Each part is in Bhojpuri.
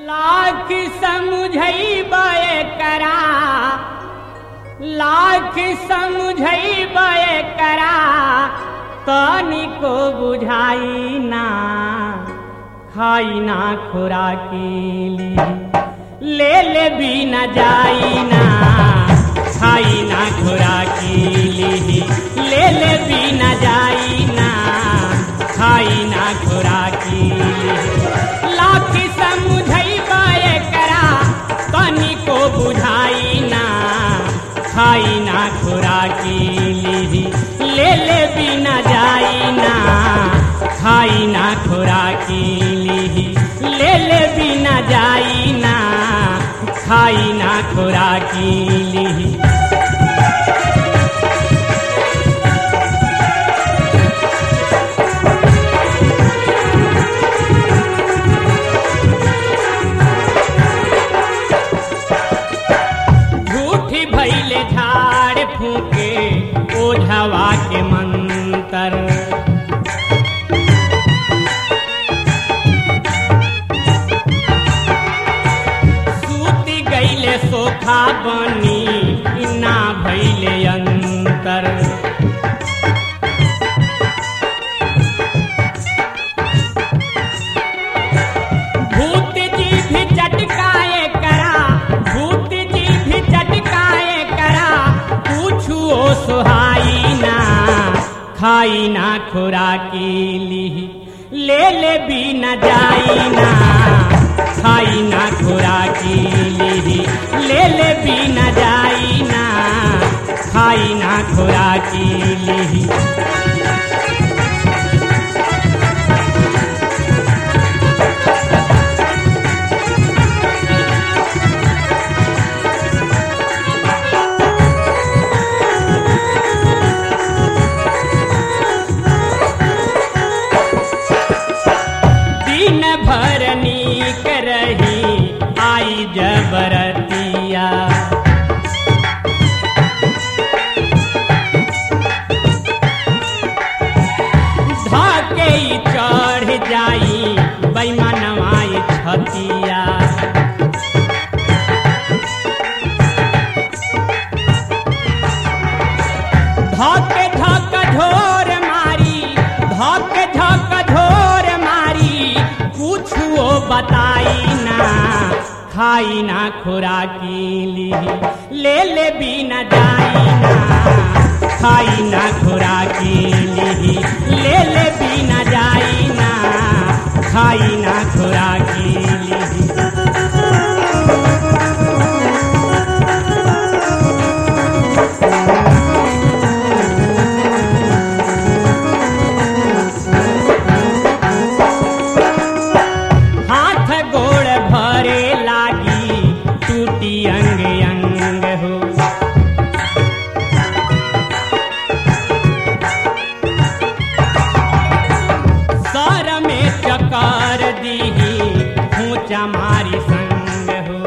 लाख समझैबे करा, लाख समझैबे करा, तनिको बुझाई ना, खाई ना खुराकी ले ले भी न जाई ना, खाई ना खुराकी ले ले भी न जाई ना, खाई ना खुराकी लाख समझैबे करा, तनिको बुझाई ना, खाई ना खुराकी ले ले भी न जाई ना, खाई ना खुराकी ले ले भी न जाई ना, खाई ना खुराकी झूठी भैले झाड़ फूके ओझवा के मंतर, सूती गईले सोखा बनी इना भैले अंतर, भूत जी भी चटकाए करा, भूत जी भी चटकाए करा, पूछू सुहाई ना, खाई ना खुराकी ले ले भी न जाई ना, खाई ना खुराकी ले ले भी न जाई ना, खाई ना खुराकी दिन भर नीक रही आई जबरतिया, धके चढ़ जाई बैमानवाई छतिया, धके धक झोर मारी, धके धक झोर मारी, कुछो बताई ना, खाई ना खुराकी ले ले भी न जाई ना, खाई ना खुराकी ले ले भी न जाई ना, खाई ना खुराकी हाथ गोड़ भरे लागी टूटी अंग अंग हो, सर में चकर दीही ऊंचा मारी संग हो,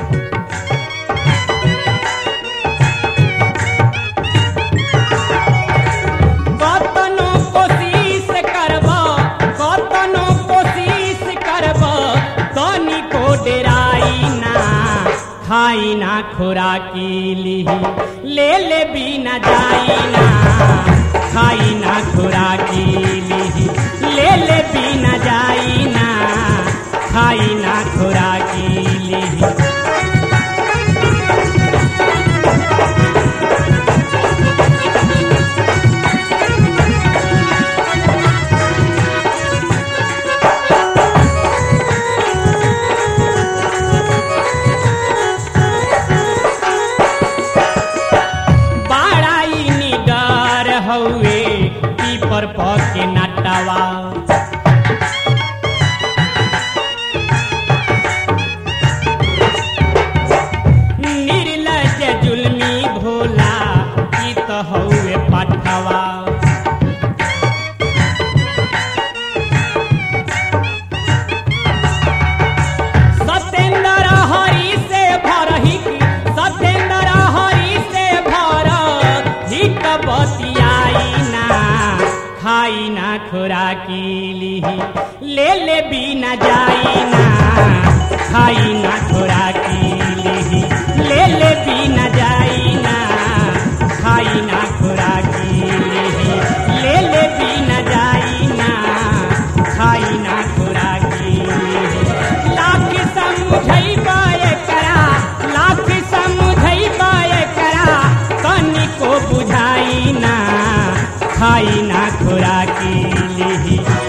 कतनो कोशिश करब, कतनो कोशिश करब, तनिको डेराई ना, खाई ना खुराकी ले ले भी न जाई ना, खाई ना खुराकी ले ले भी न जाई ना, खाई ना खुराकी बड़ाई निडर हउए पीपर पके नटवा, निर्लज जुल्मी भोला की तो हउए पठवा, सतेंद्र हरि से भरही, सतेंद्र हरि से भर हित बतियाई ना, खाई ना खुराकी ले ले भी न जाई ना, खाई ना खुराकी लिही ले ले भी न जाई ना खाई ना खुराकी लिही ले ले भी न जाई ना खाई ना खुराकी लिही लाख समझई बाए करा लाख समझई बाए करा तनिको बुझाई ना खाई ना खुराकी लिही